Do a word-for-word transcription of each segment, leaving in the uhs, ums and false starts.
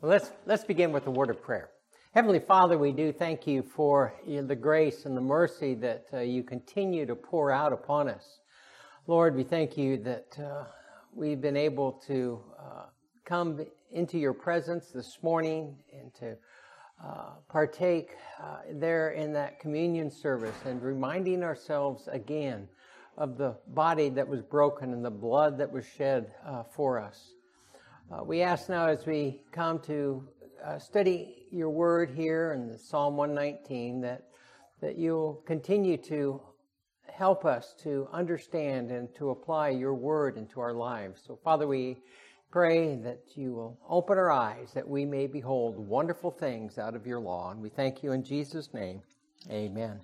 Well, let's let's begin with a word of prayer. Heavenly Father, we do thank you for the grace and the mercy that uh, you continue to pour out upon us. Lord, we thank you that uh, we've been able to uh, come into your presence this morning and to uh, partake uh, there in that communion service and reminding ourselves again of the body that was broken and the blood that was shed uh, for us. Uh, we ask now as we come to uh, study your word here in Psalm one nineteen that, that you'll continue to help us to understand and to apply your word into our lives. So, Father, we pray that you will open our eyes that we may behold wonderful things out of your law. And we thank you in Jesus' name. Amen.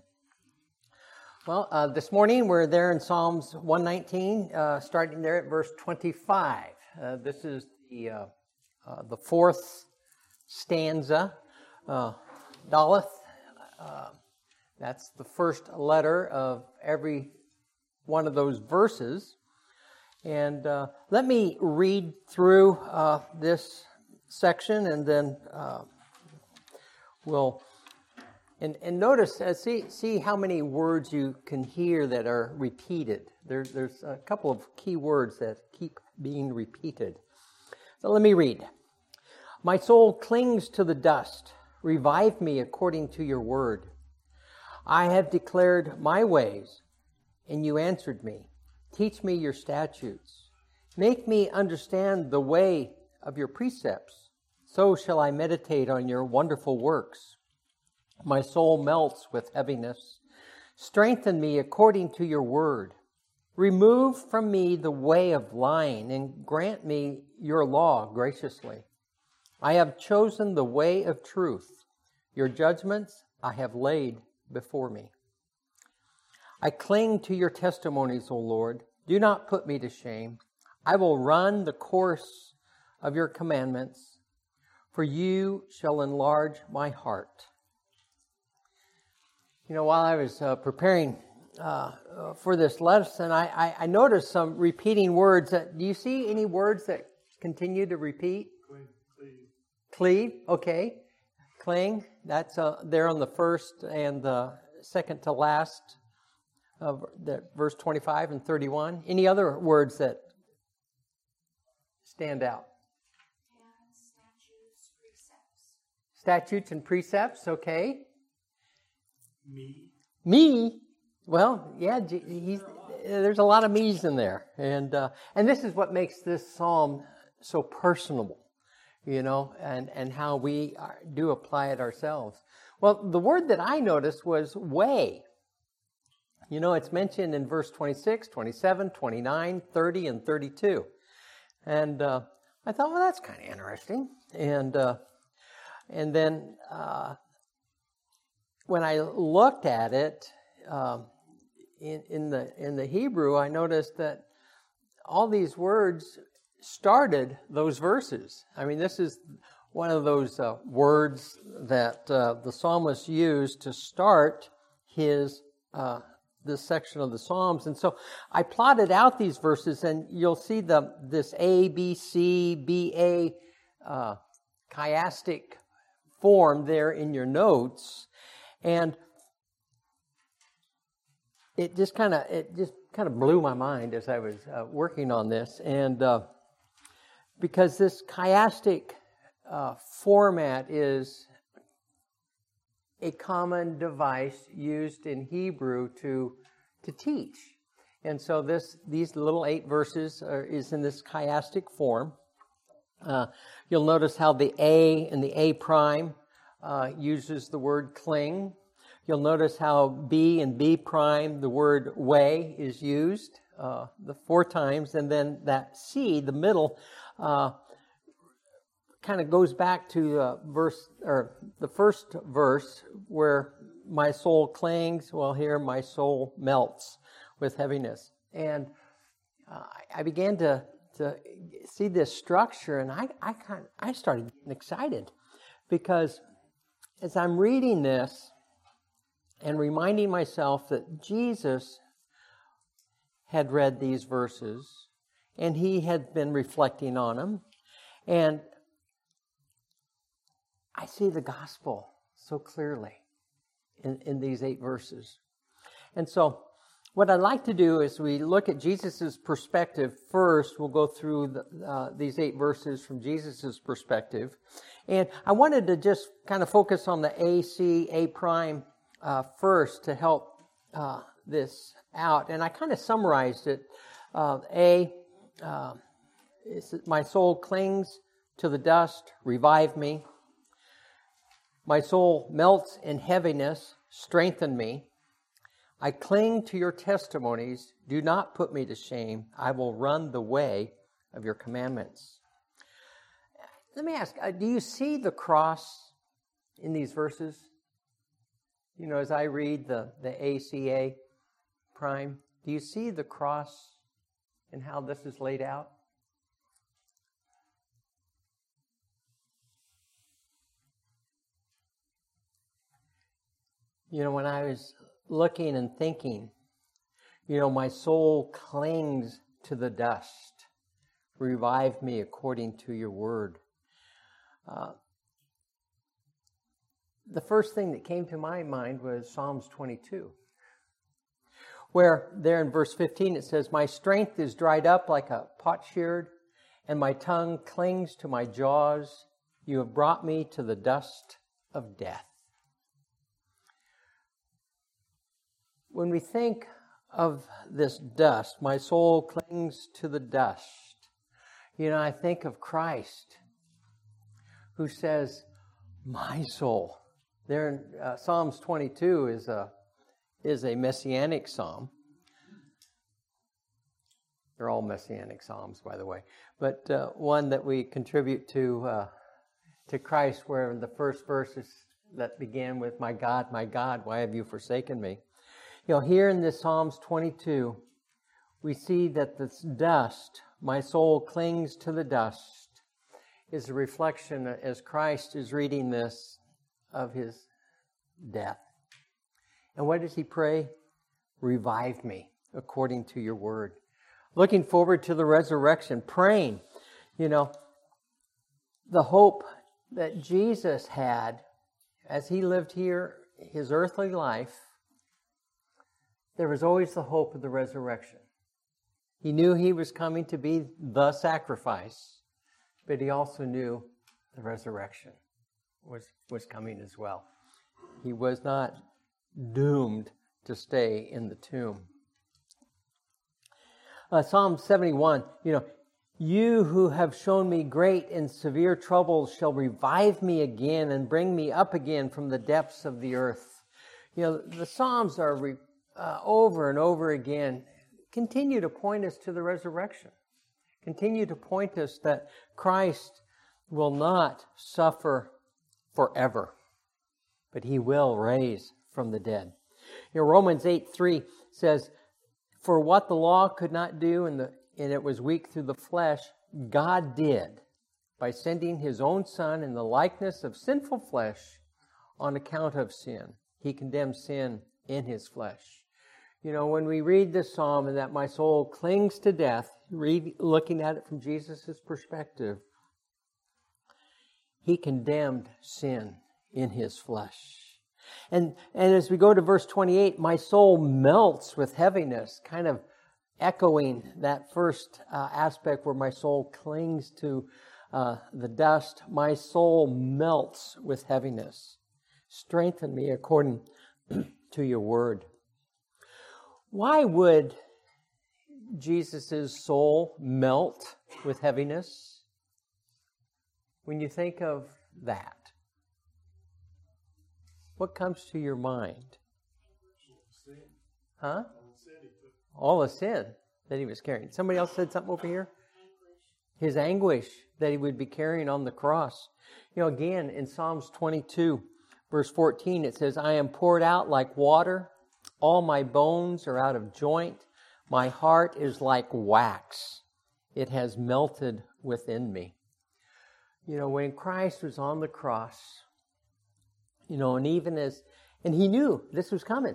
Well, uh, this morning we're there in Psalms one nineteen, uh, starting there at verse twenty-five. Uh, this is the uh, uh, the fourth stanza, uh, Daleth. Uh, that's the first letter of every one of those verses. And uh, let me read through uh, this section, and then uh, we'll and and notice uh, see see how many words you can hear that are repeated. There, there's a couple of key words that keep being repeated. So let me read. My soul clings to the dust. Revive me according to your word. I have declared my ways, and you answered me. Teach me your statutes. Make me understand the way of your precepts. So shall I meditate on your wonderful works. My soul melts with heaviness. Strengthen me according to your word. Remove from me the way of lying and grant me your law graciously. I have chosen the way of truth. Your judgments I have laid before me. I cling to your testimonies, O Lord. Do not put me to shame. I will run the course of your commandments, for you shall enlarge my heart. You know, while I was uh, preparing uh, uh, for this lesson, I, I, I noticed some repeating words. That, do you see any words that continue to repeat? Cleave. Cleave, okay. Cling, that's uh, there on the first and the second to last of the verse twenty-five and thirty-one. Any other words that stand out? And statutes, precepts. Statutes and precepts, okay. Me. Me? Well, yeah, he's, there's a lot of me's in there. And uh, and this is what makes this psalm so personable, you know, and, and how we are, do apply it ourselves. Well, the word that I noticed was way. You know, it's mentioned in verse twenty-six, twenty-seven, twenty-nine, thirty, and thirty-two. And uh, I thought, well, that's kind of interesting. And, uh, and then uh, when I looked at it, um, In, in the in the Hebrew, I noticed that all these words started those verses. I mean, this is one of those uh, words that uh, the psalmist used to start his uh, this section of the Psalms. And so I plotted out these verses, and you'll see the this A, B, C, B, A uh, chiastic form there in your notes, and It just kind of it just kind of blew my mind as I was uh, working on this, and uh, because this chiastic uh, format is a common device used in Hebrew to to teach, and so this these little eight verses are, is in this chiastic form. Uh, you'll notice how the A and the A prime uh, uses the word cling. You'll notice how B and B prime, the word way, is used uh, the four times, and then that C, the middle, uh, kind of goes back to uh, verse or the first verse where my soul clings. Well, here my soul melts with heaviness, and uh, I began to to see this structure, and I I kind I started getting excited because as I'm reading this and reminding myself that Jesus had read these verses and he had been reflecting on them, and I see the gospel so clearly in, in these eight verses. And so what I'd like to do is we look at Jesus' perspective first. We'll go through the, uh, these eight verses from Jesus' perspective. And I wanted to just kind of focus on the A, C, A prime uh, first to help uh, this out. And I kind of summarized it. Uh, A, uh, is my soul clings to the dust, revive me. My soul melts in heaviness, strengthen me. I cling to your testimonies. Do not put me to shame. I will run the way of your commandments. Let me ask, uh, do you see the cross in these verses? You know, as I read the, the A C A prime, do you see the cross and how this is laid out? You know, when I was looking and thinking, you know, my soul clings to the dust. Revive me according to your word. Uh, the first thing that came to my mind was Psalms twenty-two, where there in verse fifteen it says, my strength is dried up like a potsherd, and my tongue clings to my jaws. You have brought me to the dust of death. When we think of this dust, my soul clings to the dust. You know, I think of Christ, who says, my soul. There in uh, Psalms twenty-two is a, is a messianic psalm. They're all messianic psalms, by the way. But uh, one that we contribute to, uh, to Christ, where the first verses that begin with, my God, my God, why have you forsaken me? You know, here in this Psalms twenty-two, we see that this dust, my soul clings to the dust, is a reflection, as Christ is reading this, of his death. And what does he pray? Revive me according to your word. Looking forward to the resurrection, praying, you know, the hope that Jesus had as he lived here, his earthly life. There was always the hope of the resurrection. He knew he was coming to be the sacrifice, but he also knew the resurrection was, was coming as well. He was not doomed to stay in the tomb. Uh, Psalm seventy-one, you know, you who have shown me great and severe troubles shall revive me again and bring me up again from the depths of the earth. You know, the Psalms are re- uh, over and over again continue to point us to the resurrection. Continue to point us that Christ will not suffer forever, but he will raise from the dead. You know, Romans eight three says, for what the law could not do, and, the, and it was weak through the flesh, God did by sending his own Son in the likeness of sinful flesh on account of sin. He condemned sin in his flesh. You know, when we read this psalm and that my soul clings to death, read, looking at it from Jesus' perspective, he condemned sin in his flesh. And, and as we go to verse twenty-eight, my soul melts with heaviness, kind of echoing that first uh, aspect where my soul clings to uh, the dust. My soul melts with heaviness. Strengthen me according to your word. Why would Jesus' soul melt with heaviness? When you think of that, what comes to your mind? Huh? All the sin that he was carrying. Somebody else said something over here? His anguish that he would be carrying on the cross. You know, again, in Psalms twenty-two, verse fourteen, it says, I am poured out like water. All my bones are out of joint. My heart is like wax. It has melted within me. You know, when Christ was on the cross, you know, and even as, and he knew this was coming,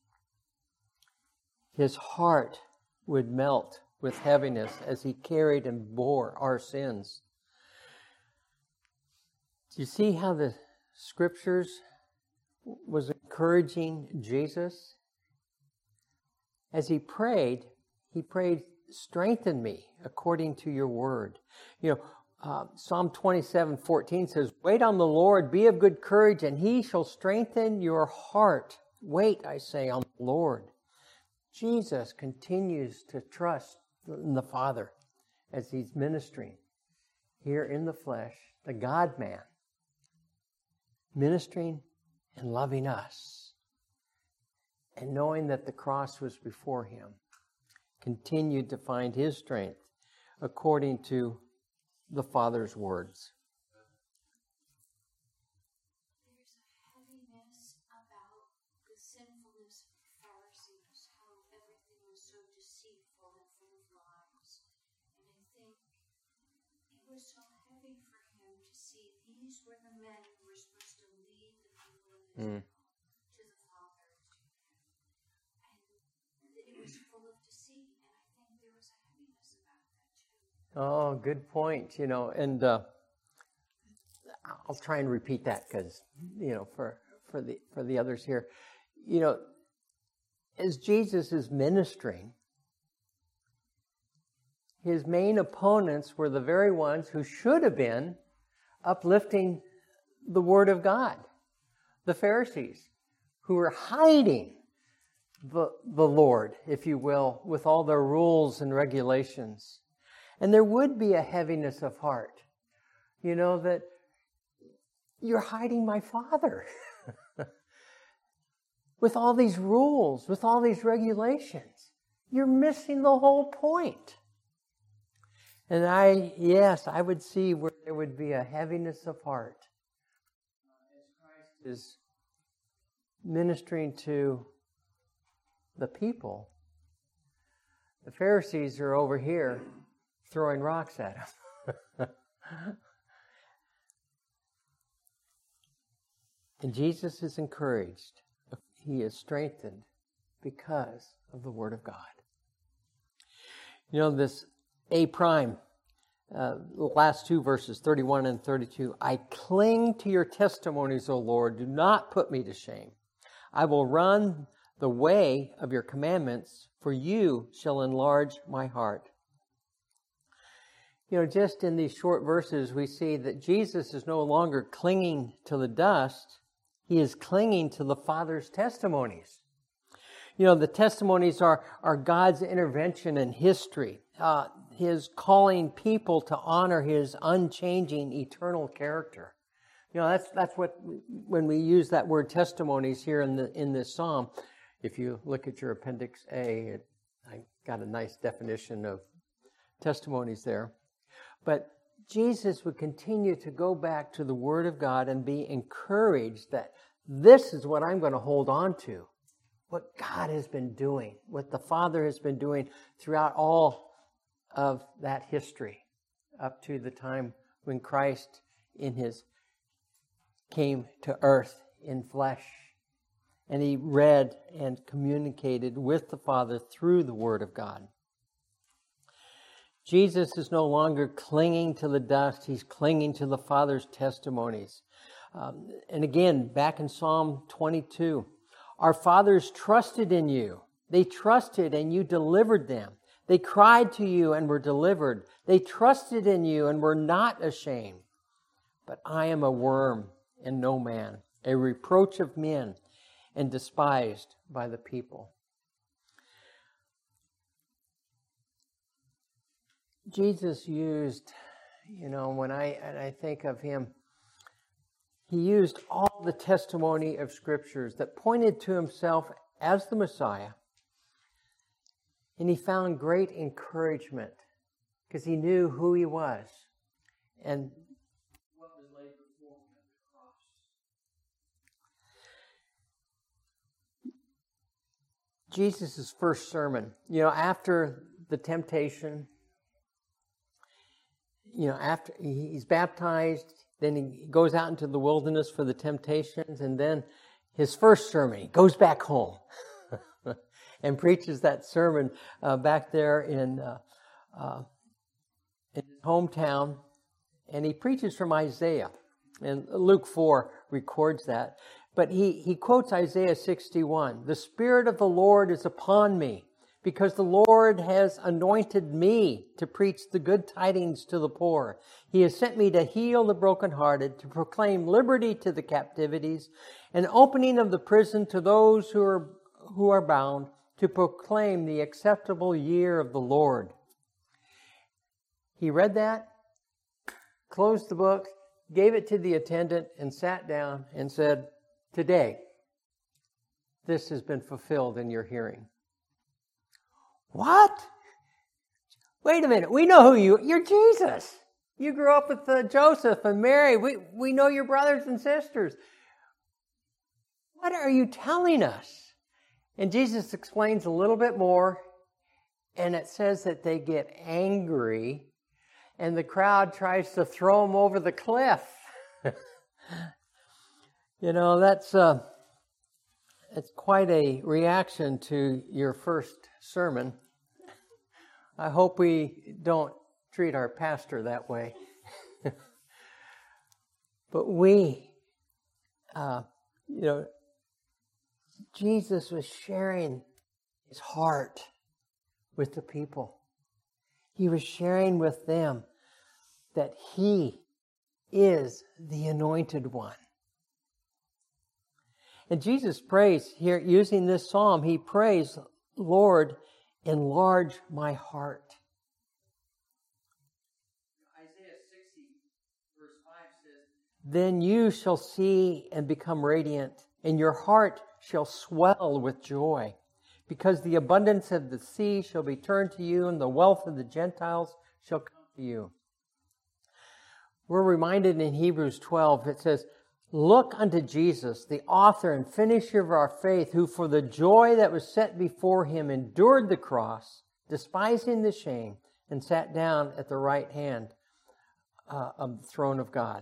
his heart would melt with heaviness as he carried and bore our sins. Do you see how the, Scriptures was encouraging Jesus. As he prayed, he prayed, strengthen me according to your word. You know, uh, Psalm twenty-seven fourteen says, wait on the Lord, be of good courage, and he shall strengthen your heart. Wait, I say, on the Lord. Jesus continues to trust in the Father as he's ministering here in the flesh, the God-man, ministering and loving us, and knowing that the cross was before him, continued to find his strength according to the Father's words. There's a heaviness about the sinfulness of the Pharisees, how everything was so deceitful and full of lies. And I think it was so heavy for him to see these were the men who were supposed to lead the people of Israel Mm. to the Father, to him. And it was full of deceit, and I think there was a heaviness about that too. Oh, good point. You know, and uh, I'll try and repeat that because, you know, for for the for the others here, you know, as Jesus is ministering, his main opponents were the very ones who should have been uplifting the Word of God, the Pharisees, who were hiding the the Lord, if you will, with all their rules and regulations. And there would be a heaviness of heart, you know, that you're hiding my Father with all these rules, with all these regulations. You're missing the whole point. And I, yes, I would see where there would be a heaviness of heart as Christ is ministering to the people. The Pharisees are over here throwing rocks at him. And Jesus is encouraged. He is strengthened because of the Word of God. You know, this A prime, uh, the last two verses, thirty-one and thirty-two. I cling to your testimonies, O Lord. Do not put me to shame. I will run the way of your commandments, for you shall enlarge my heart. You know, just in these short verses, we see that Jesus is no longer clinging to the dust. He is clinging to the Father's testimonies. You know, the testimonies are, are God's intervention in history, uh, His calling people to honor His unchanging eternal character. You know, that's that's what, when we use that word testimonies here in the in this psalm, if you look at your Appendix A, it, I got a nice definition of testimonies there. But Jesus would continue to go back to the Word of God and be encouraged that this is what I'm going to hold on to. What God has been doing, what the Father has been doing throughout all of that history, up to the time when Christ in His came to earth in flesh. And He read and communicated with the Father through the Word of God. Jesus is no longer clinging to the dust. He's clinging to the Father's testimonies. Um, and again, back in Psalm twenty-two, our fathers trusted in you. They trusted and you delivered them. They cried to you and were delivered. They trusted in you and were not ashamed. But I am a worm and no man, a reproach of men and despised by the people. Jesus used, you know, when I and I think of Him, He used all the testimony of Scriptures that pointed to Himself as the Messiah. And He found great encouragement because He knew who He was and what was laid before Him at the cross. Jesus' first sermon, you know, after the temptation, you know, after He's baptized, then He goes out into the wilderness for the temptations, and then His first sermon, He goes back home and preaches that sermon uh, back there in, uh, uh, in his hometown, and He preaches from Isaiah. And Luke four records that. But he, he quotes Isaiah sixty-one. The Spirit of the Lord is upon me, because the Lord has anointed me to preach the good tidings to the poor. He has sent me to heal the brokenhearted, to proclaim liberty to the captivities, and opening of the prison to those who are, who are bound, to proclaim the acceptable year of the Lord. He read that, closed the book, gave it to the attendant, and sat down and said, "Today, this has been fulfilled in your hearing." What? Wait a minute. We know who you are. You're Jesus. You grew up with uh, Joseph and Mary. We, we know your brothers and sisters. What are you telling us? And Jesus explains a little bit more, and it says that they get angry, and the crowd tries to throw them over the cliff. You know, that's uh, it's quite a reaction to your first sermon. I hope we don't treat our pastor that way. But we, uh, you know, Jesus was sharing his heart with the people. He was sharing with them that he is the anointed one. And Jesus prays here, using this psalm, he prays, "Lord, enlarge my heart." Isaiah sixty, verse five says, "Then you shall see and become radiant, and your heart shall swell with joy, because the abundance of the sea shall be turned to you, and the wealth of the Gentiles shall come to you." We're reminded in Hebrews twelve, it says, "Look unto Jesus, the author and finisher of our faith, who for the joy that was set before him endured the cross, despising the shame, and sat down at the right hand uh, of the throne of God."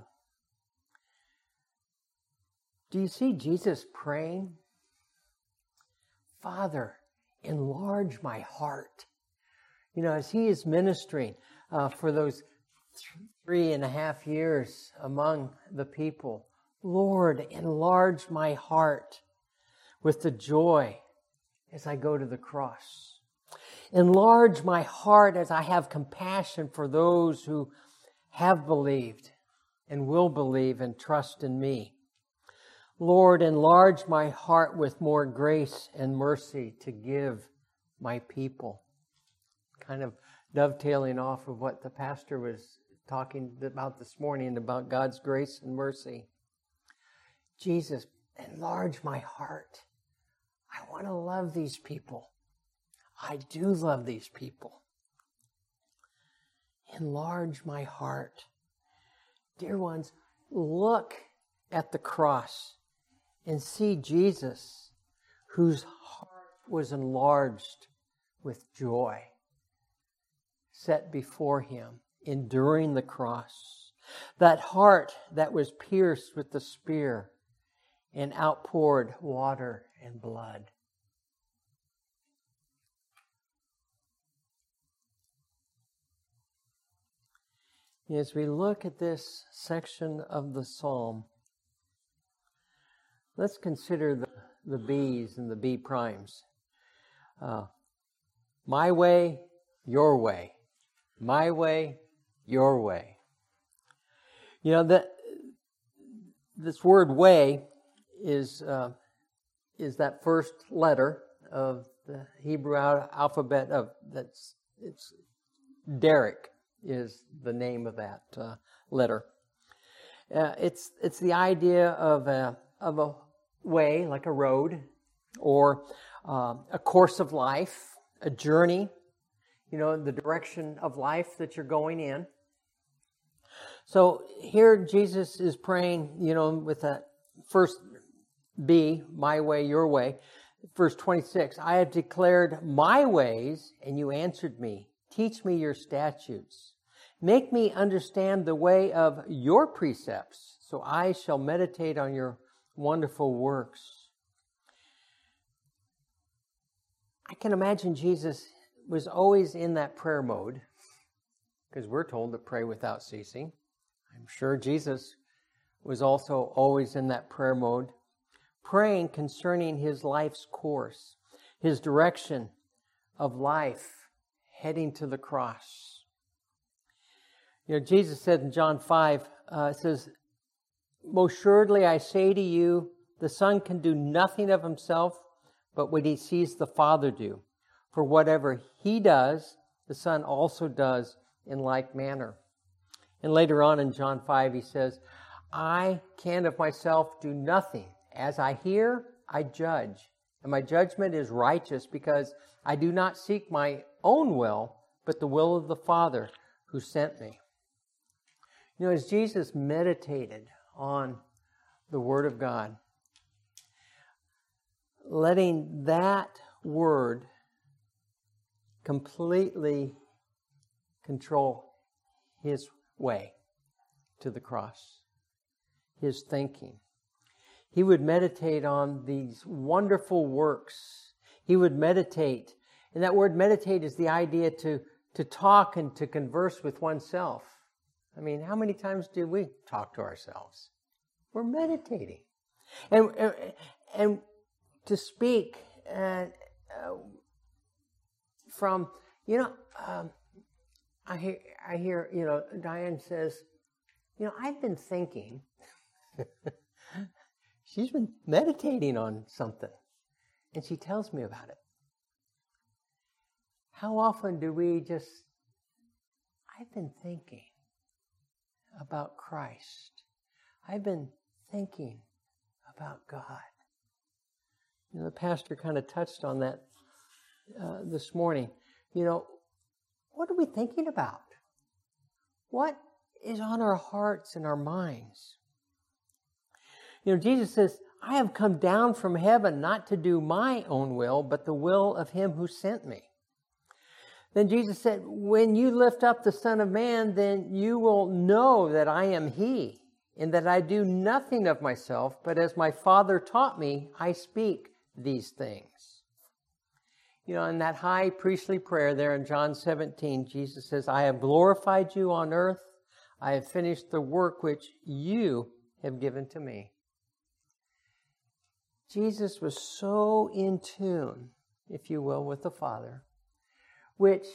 Do you see Jesus praying? "Father, enlarge my heart." You know, as he is ministering uh, for those three and a half years among the people, "Lord, enlarge my heart with the joy as I go to the cross. Enlarge my heart as I have compassion for those who have believed and will believe and trust in me. Lord, enlarge my heart with more grace and mercy to give my people." Kind of dovetailing off of what the pastor was talking about this morning about God's grace and mercy. Jesus, enlarge my heart. I want to love these people. I do love these people. Enlarge my heart. Dear ones, look at the cross and see Jesus, whose heart was enlarged with joy, set before him, enduring the cross. That heart that was pierced with the spear and outpoured water and blood. As we look at this section of the psalm, let's consider the, the B's and the B primes. Uh, my way, your way. My way, your way. You know, that this word way is uh, is that first letter of the Hebrew al- alphabet of that's it's Derek is the name of that uh, letter. Uh, it's it's the idea of a of a way, like a road, or uh, a course of life, a journey. You know, the direction of life that you're going in. So here Jesus is praying, you know, with that first B, my way, your way. Verse twenty-six, "I have declared my ways, and you answered me. Teach me your statutes. Make me understand the way of your precepts, so I shall meditate on your wonderful works." I can imagine Jesus was always in that prayer mode, because we're told to pray without ceasing. I'm sure Jesus was also always in that prayer mode, praying concerning his life's course, his direction of life heading to the cross. You know, Jesus said in John five, uh, it says, "Most assuredly I say to you, the Son can do nothing of himself, but what he sees the Father do. For whatever he does, the Son also does in like manner." And later on in John five, he says, "I can of myself do nothing. As I hear, I judge. And my judgment is righteous because I do not seek my own will, but the will of the Father who sent me." You know, as Jesus meditated on the Word of God, letting that Word completely control his way to the cross, his thinking. He would meditate on these wonderful works. He would meditate, and that word meditate is the idea to, to talk and to converse with oneself. I mean, how many times do we talk to ourselves? We're meditating. And, and, and to speak and uh, from, you know, um, I hear, I hear, you know, Diane says, you know, I've been thinking. She's been meditating on something, and she tells me about it. How often do we just, I've been thinking about Christ. I've been thinking about God. You know, the pastor kind of touched on that uh, this morning. You know, what are we thinking about? What is on our hearts and our minds? You know, Jesus says, "I have come down from heaven not to do my own will, but the will of him who sent me." Then Jesus said, "When you lift up the Son of Man, then you will know that I am he, and that I do nothing of myself, but as my Father taught me, I speak these things." You know, in that high priestly prayer there in John seventeen, Jesus says, "I have glorified you on earth. I have finished the work which you have given to me." Jesus was so in tune, if you will, with the Father, which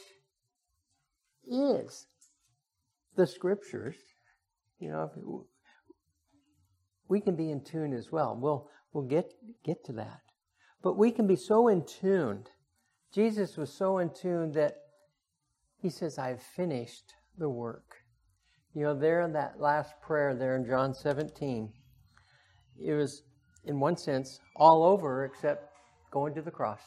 is the Scriptures. You know, we can be in tune as well. We'll we'll get get to that. But we can be so in tuned. Jesus was so in tune that he says, "I've finished the work." You know, there in that last prayer there in John seventeen, it was, in one sense, all over except going to the cross.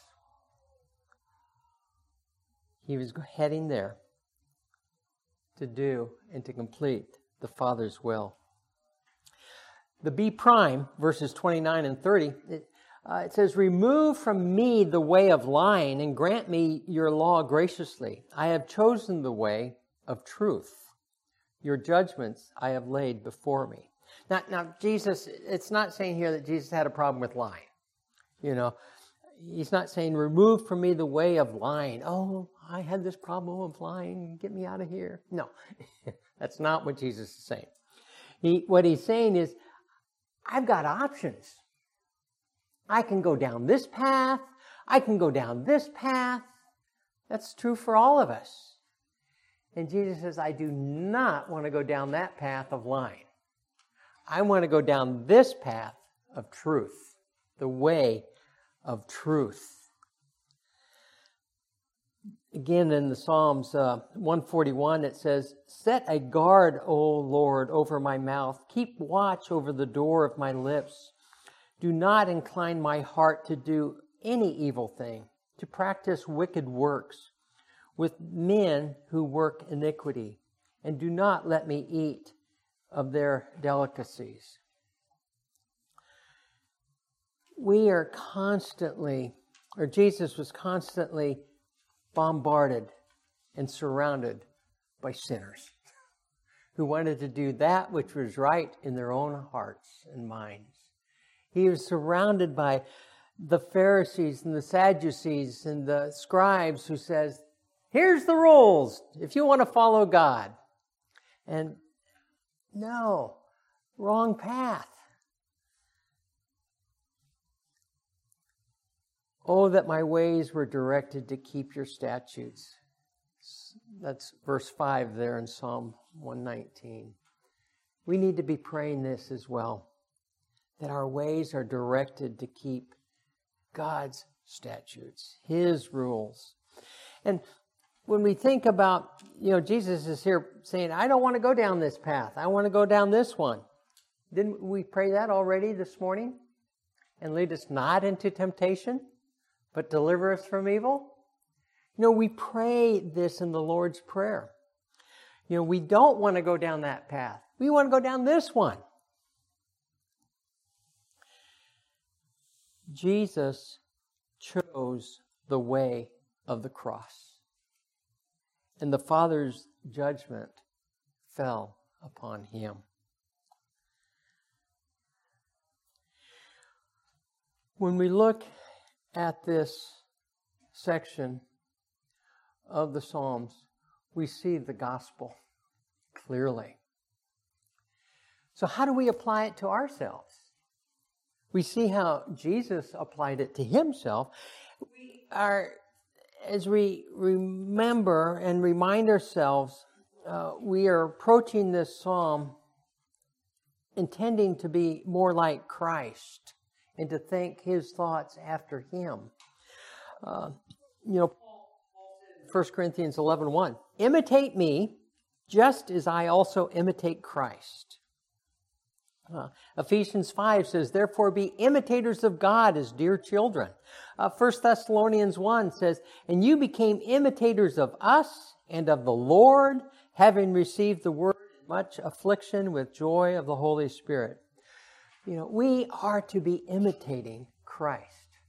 He was heading there to do and to complete the Father's will. The B prime, verses twenty-nine and thirty, it, uh, it says, "Remove from me the way of lying and grant me your law graciously. I have chosen the way of truth. Your judgments I have laid before me." Now, now, Jesus, it's not saying here that Jesus had a problem with lying. You know, he's not saying, "Remove from me the way of lying." Oh, I had this problem of lying. Get me out of here. No, that's not what Jesus is saying. He, what he's saying is, I've got options. I can go down this path. I can go down this path. That's true for all of us. And Jesus says, I do not want to go down that path of lying. I want to go down this path of truth, the way of truth. Again, in the Psalms uh, one forty-one, it says, "Set a guard, O Lord, over my mouth. Keep watch over the door of my lips. Do not incline my heart to do any evil thing, to practice wicked works with men who work iniquity, and do not let me eat of their delicacies." We are constantly, or Jesus was constantly bombarded and surrounded by sinners who wanted to do that which was right in their own hearts and minds. He was surrounded by the Pharisees and the Sadducees and the scribes who says, here's the rules if you want to follow God. And no, wrong path. Oh, that my ways were directed to keep your statutes. That's verse five there in Psalm one nineteen. We need to be praying this as well, that our ways are directed to keep God's statutes, His rules. And when we think about, you know, Jesus is here saying, I don't want to go down this path. I want to go down this one. Didn't we pray that already this morning? And lead us not into temptation, but deliver us from evil? You know, we pray this in the Lord's Prayer. You know, we don't want to go down that path. We want to go down this one. Jesus chose the way of the cross, and the Father's judgment fell upon Him. When we look at this section of the Psalms, we see the gospel clearly. So how do we apply it to ourselves? We see how Jesus applied it to Himself. We are, as we remember and remind ourselves, uh, we are approaching this psalm intending to be more like Christ and to think His thoughts after Him. Uh, you know, First Corinthians eleven one, imitate me just as I also imitate Christ. Uh, Ephesians five says, therefore be imitators of God as dear children. Uh, First Thessalonians one says, and you became imitators of us and of the Lord, having received the word in much affliction with joy of the Holy Spirit. You know, we are to be imitating Christ.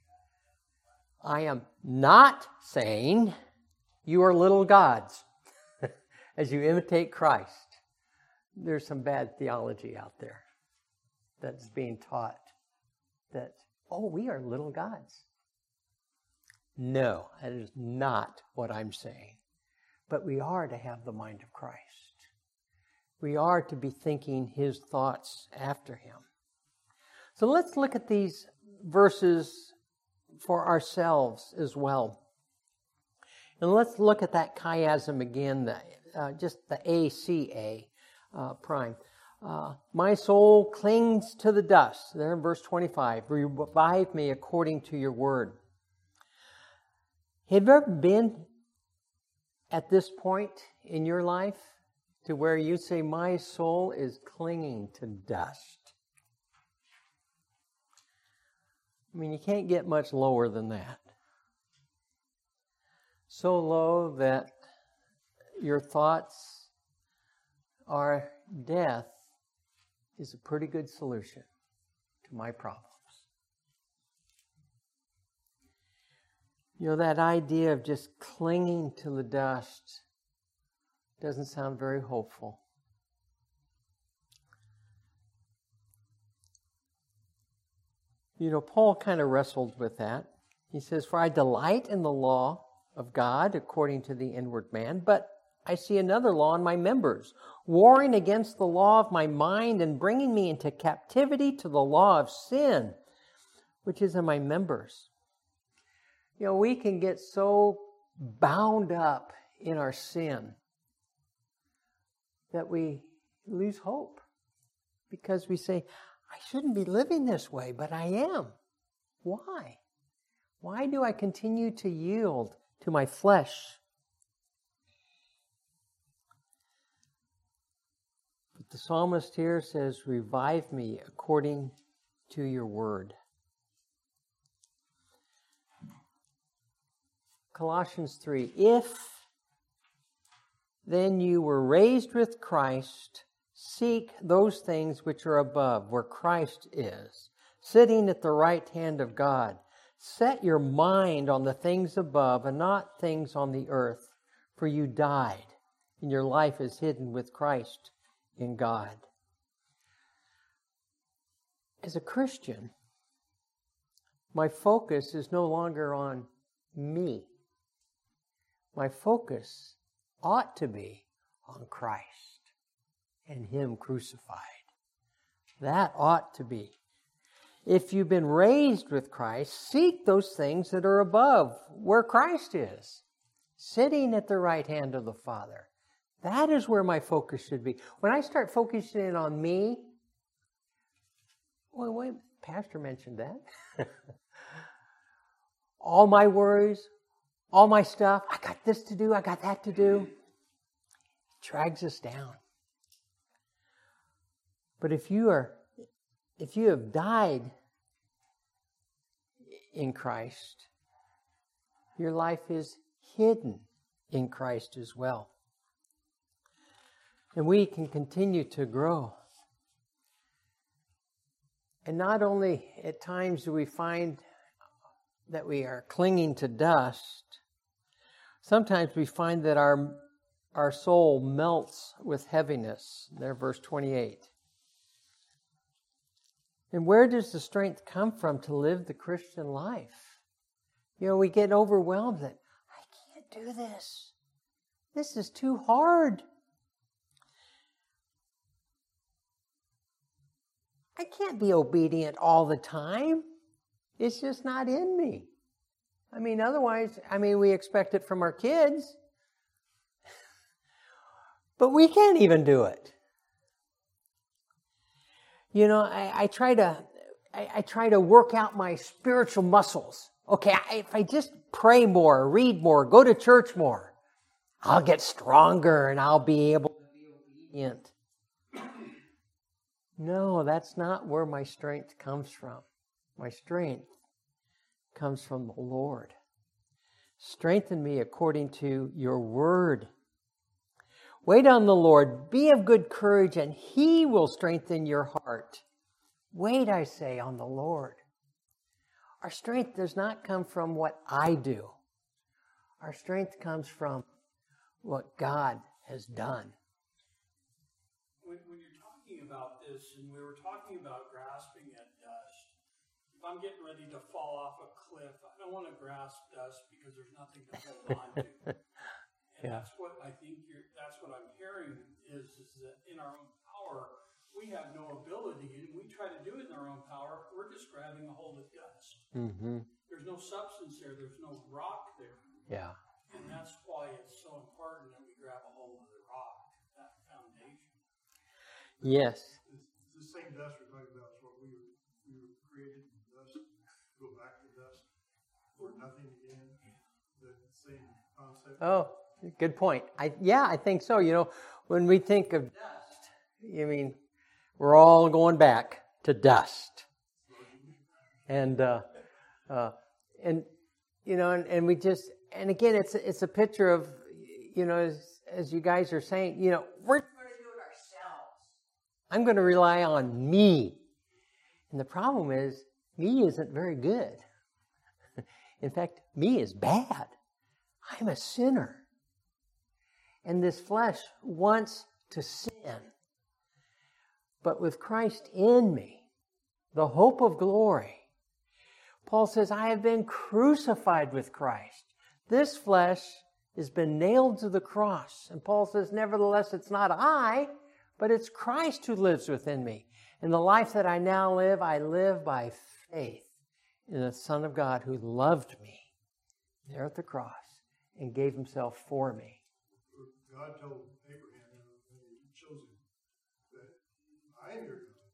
I am not saying you are little gods as you imitate Christ. There's some bad theology out there that's being taught that, oh, we are little gods. No, that is not what I'm saying. But we are to have the mind of Christ. We are to be thinking His thoughts after Him. So let's look at these verses for ourselves as well. And let's look at that chiasm again, the, uh, just the A C A uh, prime. Uh, my soul clings to the dust. There in verse twenty-five. Revive me according to your word. Have you ever been at this point in your life to where you say, my soul is clinging to dust? I mean, you can't get much lower than that. So low that your thoughts are death is a pretty good solution to my problems. You know, that idea of just clinging to the dust doesn't sound very hopeful. You know, Paul kind of wrestled with that. He says, for I delight in the law of God according to the inward man, but I see another law in my members, warring against the law of my mind and bringing me into captivity to the law of sin, which is in my members. You know, we can get so bound up in our sin that we lose hope because we say, I shouldn't be living this way, but I am. Why? Why do I continue to yield to my flesh? But the psalmist here says, revive me according to your word. Colossians three, if then you were raised with Christ, seek those things which are above, where Christ is, sitting at the right hand of God. Set your mind on the things above and not things on the earth, for you died, and your life is hidden with Christ in God. As a Christian, my focus is no longer on me. My focus ought to be on Christ and Him crucified. That ought to be. If you've been raised with Christ, seek those things that are above, where Christ is, sitting at the right hand of the Father. That is where my focus should be. When I start focusing in on me, wait, wait, Pastor mentioned that. All my worries, all my stuff, I got this to do, I got that to do, it drags us down. But if you are, if you have died in Christ, your life is hidden in Christ as well. And we can continue to grow. And not only at times do we find that we are clinging to dust, sometimes we find that our, our soul melts with heaviness. There, verse twenty-eight. And where does the strength come from to live the Christian life? You know, we get overwhelmed that, I can't do this. This is too hard. I can't be obedient all the time. It's just not in me. I mean, otherwise, I mean, we expect it from our kids. But we can't even do it. You know, I, I try to I, I try to work out my spiritual muscles. Okay, I, if I just pray more, read more, go to church more, I'll get stronger and I'll be able to be obedient. No, that's not where my strength comes from. My strength comes from the Lord. Strengthen me according to your word. Wait on the Lord. Be of good courage, and He will strengthen your heart. Wait, I say, on the Lord. Our strength does not come from what I do. Our strength comes from what God has done. When, when you're talking about this, and we were talking about grasping at dust, if I'm getting ready to fall off a cliff, I don't want to grasp dust because there's nothing to hold on to. And Yeah. that's what I think you're, that's what I'm hearing is, is that in our own power, we have no ability, and we try to do it in our own power. We're just grabbing a hold of dust. Mm-hmm. There's no substance there. There's no rock there. Yeah. And that's why it's so important that we grab a hold of the rock, that foundation. Yes. It's the same dust we're talking about is what we were, we were created from dust, go back to dust, or nothing again. The same concept. Oh, good point. I yeah, I think so. You know, when we think of dust, you mean we're all going back to dust, and uh, uh, and you know, and, and we just and again, it's it's a picture of, you know, as, as you guys are saying, you know, we're going to do it ourselves. I'm going to rely on me, and the problem is, me isn't very good. In fact, me is bad. I'm a sinner. And this flesh wants to sin. But with Christ in me, the hope of glory, Paul says, I have been crucified with Christ. This flesh has been nailed to the cross. And Paul says, nevertheless, it's not I, but it's Christ who lives within me. And the life that I now live, I live by faith in the Son of God who loved me there at the cross and gave himself for me. God told Abraham when he chose him that I am your God.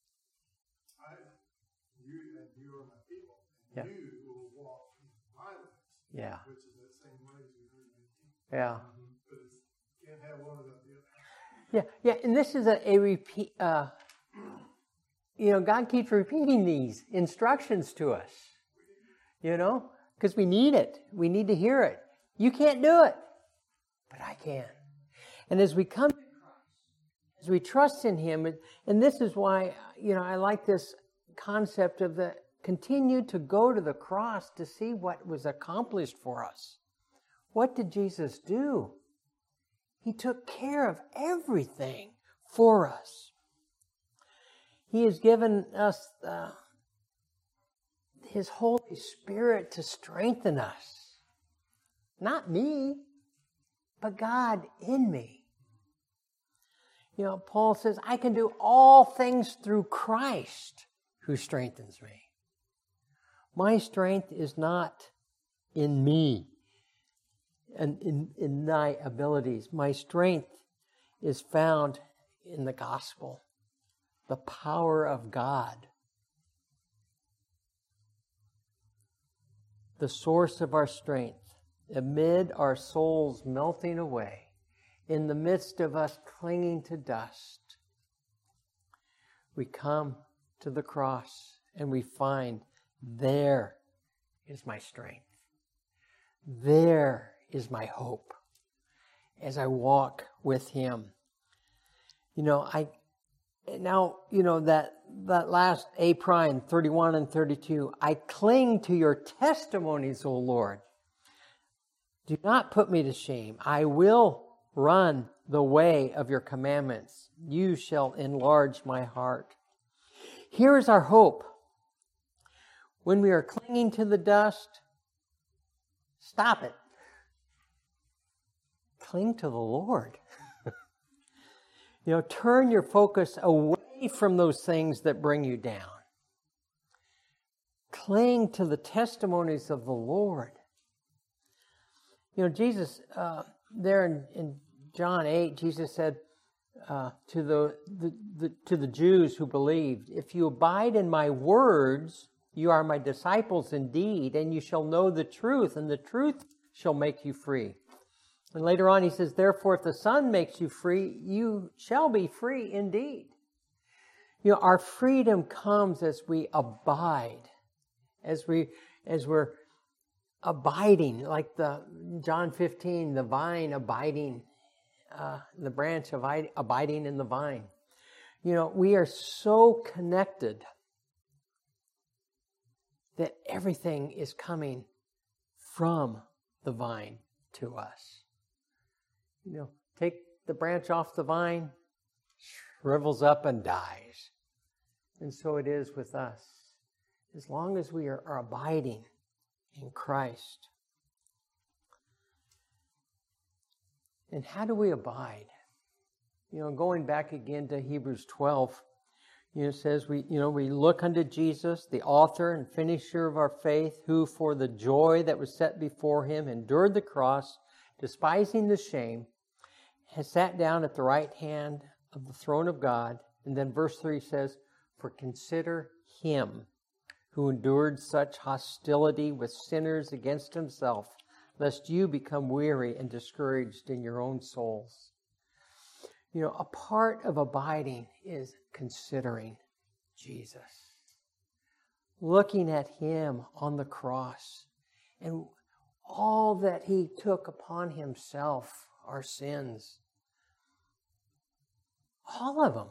I, you and you are my people. And Yeah. you will walk in my ways. Yeah. Which is that same way as we heard in eighteen. Yeah. But it's, you can't have one without the other. Yeah, yeah, and this is a, a repeat, uh, you know, God keeps repeating these instructions to us, you know, because we need it. We need to hear it. You can't do it, but I can. And as we come to Christ, as we trust in Him, and, and this is why, you know, I like this concept of the continue to go to the cross to see what was accomplished for us. What did Jesus do? He took care of everything for us. He has given us uh, His Holy Spirit to strengthen us. Not me, but God in me. You know, Paul says, I can do all things through Christ who strengthens me. My strength is not in me and in, in my abilities. My strength is found in the gospel, the power of God. The source of our strength, amid our souls melting away, in the midst of us clinging to dust, we come to the cross and we find there is my strength. There is my hope as I walk with Him. You know, I now, you know, that, that last A prime, thirty-one and thirty-two, I cling to your testimonies, O Lord. Do not put me to shame. I will run the way of your commandments. You shall enlarge my heart. Here is our hope. When we are clinging to the dust, stop it. Cling to the Lord. You know, turn your focus away from those things that bring you down. Cling to the testimonies of the Lord. You know, Jesus, uh, there in, in John eight, Jesus said uh, to the, the, the to the Jews who believed, if you abide in my words, you are my disciples indeed, and you shall know the truth, and the truth shall make you free. And later on he says, therefore, if the Son makes you free, you shall be free indeed. You know, our freedom comes as we abide, as we as we're abiding, like the John fifteen, the vine abiding, uh, the branch abide, abiding in the vine. You know, we are so connected that everything is coming from the vine to us. You know, take the branch off the vine, shrivels up and dies. And so it is with us. As long as we are, are abiding in Christ. And how do we abide? You know, going back again to Hebrews twelve, you know, it says we, you know, we look unto Jesus, the author and finisher of our faith, who for the joy that was set before him endured the cross, despising the shame, has sat down at the right hand of the throne of God. And then verse three says, for consider him who endured such hostility with sinners against himself, lest you become weary and discouraged in your own souls. You know, a part of abiding is considering Jesus. Looking at him on the cross and all that he took upon himself, our sins. All of them.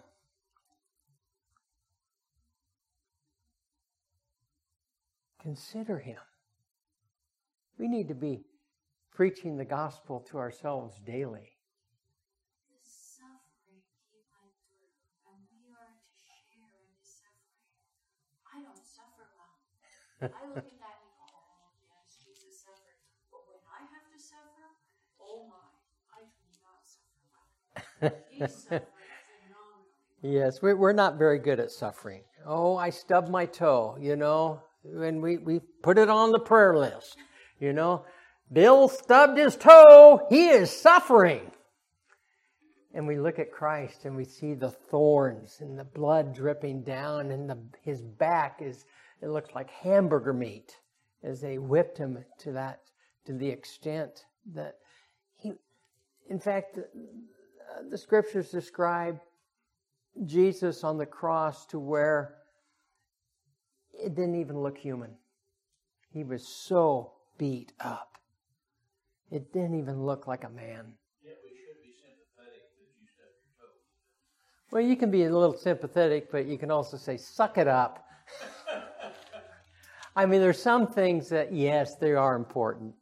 Consider him. We need to be preaching the gospel to ourselves daily. The suffering he went through, and we are to share in his suffering. I don't suffer well. I look at that and go, oh, yes, Jesus suffered. But when I have to suffer, oh my, I do not suffer well. He suffered phenomenally. Yes, we're not very good at suffering. Oh, I stubbed my toe, you know. And we, we put it on the prayer list, you know. Bill stubbed his toe. He is suffering. And we look at Christ and we see the thorns and the blood dripping down, and the, his back is, it looks like hamburger meat as they whipped him to that, to the extent that he, in fact, the, the scriptures describe Jesus on the cross to where it didn't even look human. He was so beat up. It didn't even look like a man. Yet we should be sympathetic that you stubbed your toe. Well, you can be a little sympathetic, but you can also say, suck it up. I mean, there's some things that, yes, they are important.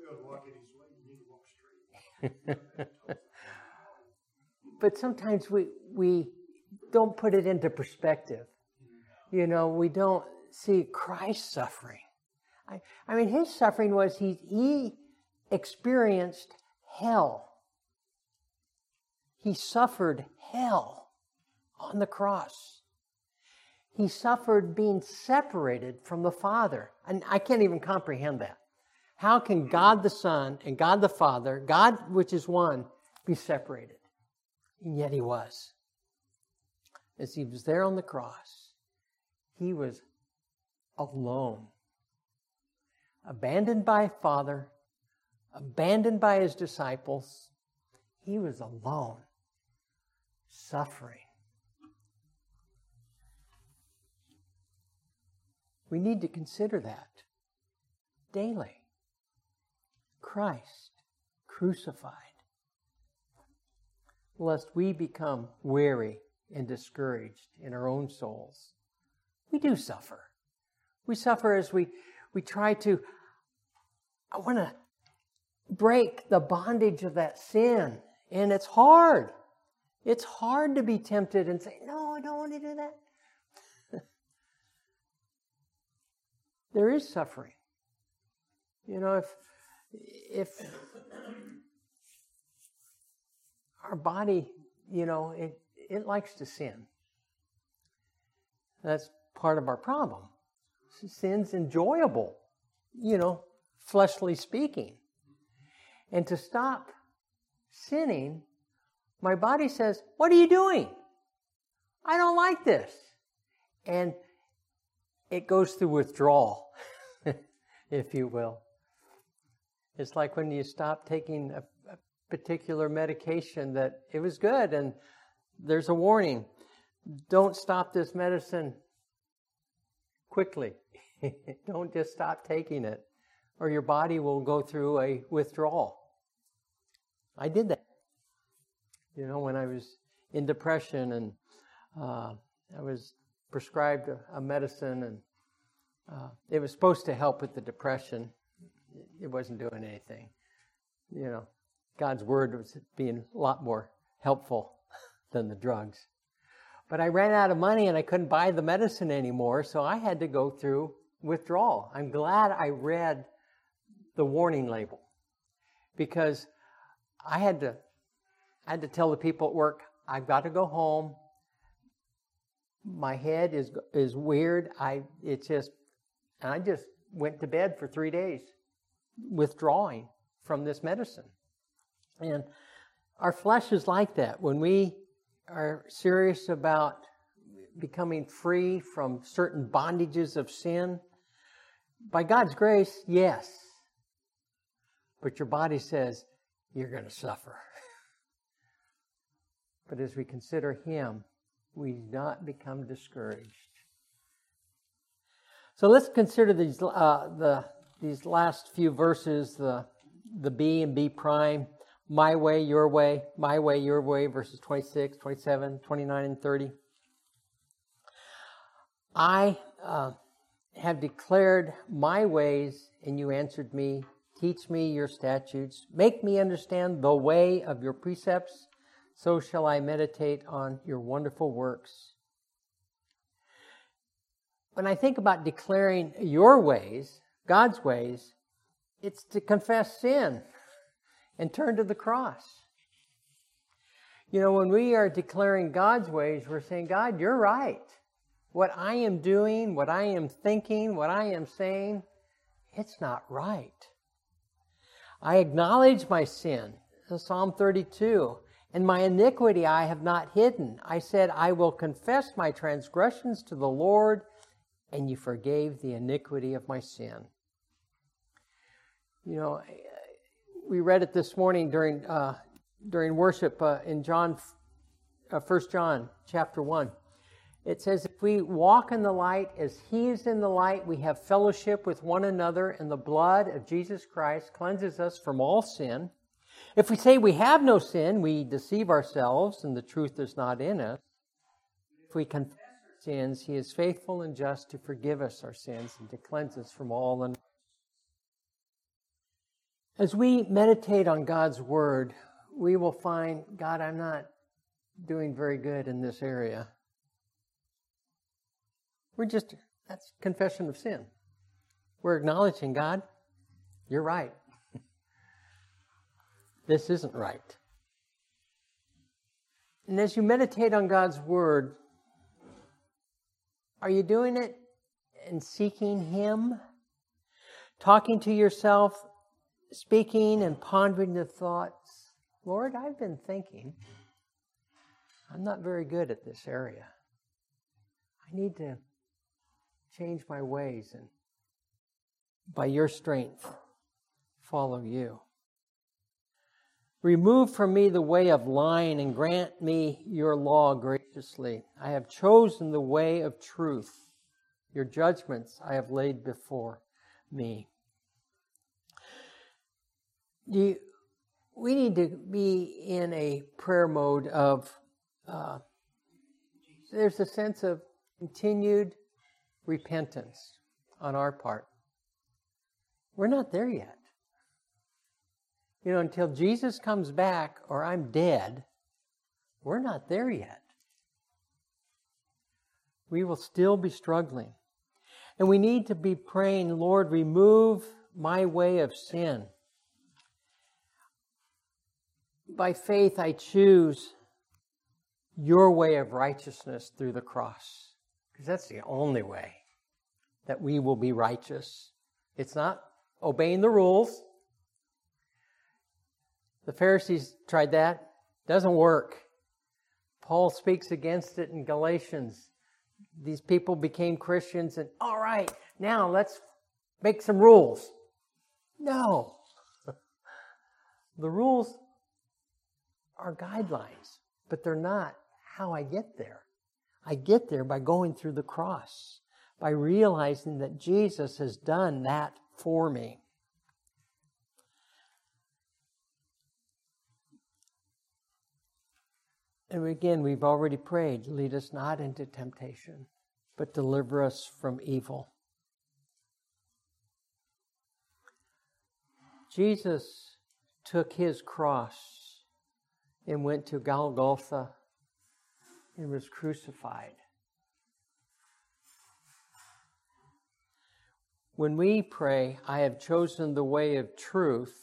But sometimes we we don't put it into perspective. You know, we don't see Christ's suffering. I, I mean, his suffering was he he experienced hell. He suffered hell on the cross. He suffered being separated from the Father. And I can't even comprehend that. How can God the Son and God the Father, God which is one, be separated? And yet He was. As He was there on the cross, He was alone. Abandoned by Father, abandoned by His disciples. He was alone, suffering. We need to consider that daily. Christ crucified, lest we become weary and discouraged in our own souls. We do suffer. We suffer as we, we try to, I want to break the bondage of that sin. And it's hard. It's hard to be tempted and say, no, I don't want to do that. There is suffering. You know, if if our body, you know, it, it likes to sin. That's part of our problem. Sin's enjoyable, you know, fleshly speaking. And to stop sinning, my body says, what are you doing? I don't like this. And it goes through withdrawal, if you will. It's like when you stop taking a, a particular medication that it was good and there's a warning. Don't stop this medicine quickly. Don't just stop taking it or your body will go through a withdrawal. I did that. You know, when I was in depression and uh, I was prescribed a, a medicine and uh, it was supposed to help with the depression. It wasn't doing anything. You know, God's Word was being a lot more helpful than the drugs. But I ran out of money and I couldn't buy the medicine anymore, so I had to go through withdrawal. I'm glad I read the warning label because I had to I had to tell the people at work, I've got to go home. My head is is weird. I it's just and I just went to bed for three days. Withdrawing from this medicine. And our flesh is like that. When we are serious about becoming free from certain bondages of sin, by God's grace, yes. But your body says, you're going to suffer. But as we consider Him, we do not become discouraged. So let's consider these uh, the These last few verses, the the B and B prime, my way, your way, my way, your way, verses twenty-six, twenty-seven, twenty-nine, and thirty. I uh, have declared my ways, and you answered me. Teach me your statutes. Make me understand the way of your precepts. So shall I meditate on your wonderful works. When I think about declaring your ways, God's ways, it's to confess sin and turn to the cross. You know, when we are declaring God's ways, we're saying, God, you're right. What I am doing, what I am thinking, what I am saying, it's not right. I acknowledge my sin, Psalm thirty-two, and my iniquity I have not hidden. I said, I will confess my transgressions to the Lord, and you forgave the iniquity of my sin. You know, we read it this morning during uh, during worship uh, in John, uh, First John chapter one. It says, if we walk in the light as He is in the light, we have fellowship with one another, and the blood of Jesus Christ cleanses us from all sin. If we say we have no sin, we deceive ourselves, and the truth is not in us. If we confess our sins, He is faithful and just to forgive us our sins and to cleanse us from all unrighteousness. As we meditate on God's Word, we will find, God, I'm not doing very good in this area. We're just, that's confession of sin. We're acknowledging, God, you're right. This isn't right. And as you meditate on God's Word, are you doing it and seeking Him? Talking to yourself, speaking and pondering the thoughts, Lord, I've been thinking, I'm not very good at this area. I need to change my ways and by your strength, follow you. Remove from me the way of lying and grant me your law graciously. I have chosen the way of truth. Your judgments I have laid before me. You, we need to be in a prayer mode of, uh, there's a sense of continued repentance on our part. We're not there yet. You know, until Jesus comes back or I'm dead, we're not there yet. We will still be struggling. And we need to be praying, Lord, remove my way of sin. By faith, I choose your way of righteousness through the cross. Because that's the only way that we will be righteous. It's not obeying the rules. The Pharisees tried that. Doesn't work. Paul speaks against it in Galatians. These people became Christians and, all right, now let's make some rules. No. The rules are guidelines, but they're not how I get there. I get there by going through the cross, by realizing that Jesus has done that for me. And again, we've already prayed, lead us not into temptation, but deliver us from evil. Jesus took his cross and went to Golgotha and was crucified. When we pray, I have chosen the way of truth,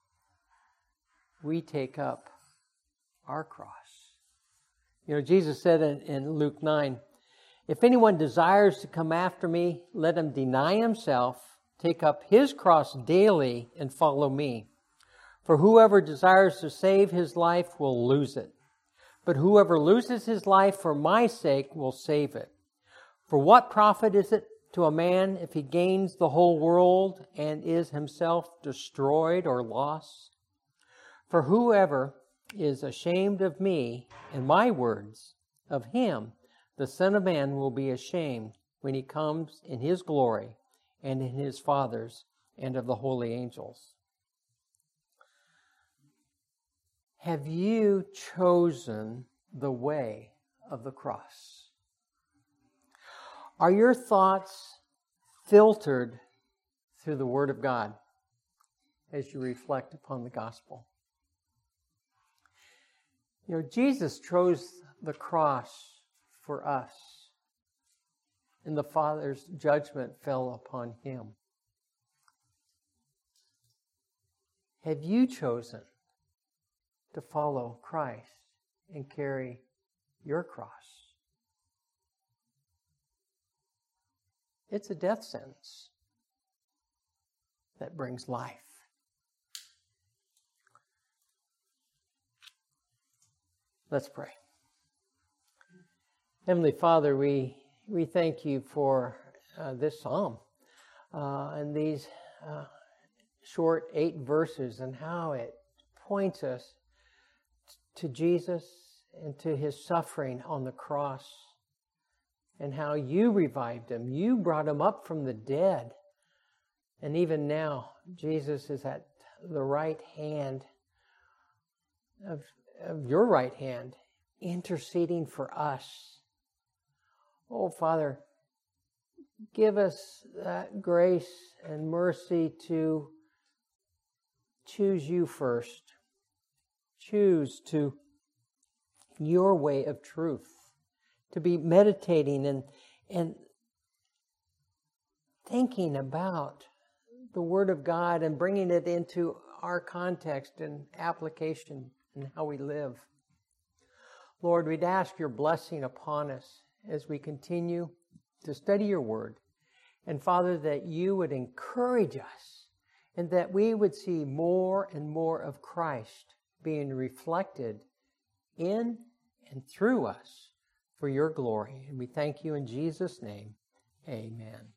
we take up our cross. You know, Jesus said in, in Luke nine, if anyone desires to come after me, let him deny himself, take up his cross daily, and follow me. For whoever desires to save his life will lose it. But whoever loses his life for my sake will save it. For what profit is it to a man if he gains the whole world and is himself destroyed or lost? For whoever is ashamed of me and my words, of him the Son of Man will be ashamed when he comes in his glory and in his Father's and of the holy angels. Have you chosen the way of the cross? Are your thoughts filtered through the Word of God as you reflect upon the gospel? You know, Jesus chose the cross for us, and the Father's judgment fell upon him. Have you chosen to follow Christ and carry your cross? It's a death sentence that brings life. Let's pray. Heavenly Father, we we thank you for uh, this psalm uh, and these uh, short eight verses and how it points us to Jesus and to his suffering on the cross and how you revived him. You brought him up from the dead. And even now, Jesus is at the right hand of of your right hand, interceding for us. Oh, Father, give us that grace and mercy to choose you first. Choose to your way of truth, to be meditating and, and thinking about the Word of God and bringing it into our context and application and how we live. Lord, we'd ask your blessing upon us as we continue to study your word. And Father, that you would encourage us and that we would see more and more of Christ being reflected in and through us for your glory. And we thank you in Jesus' name. Amen.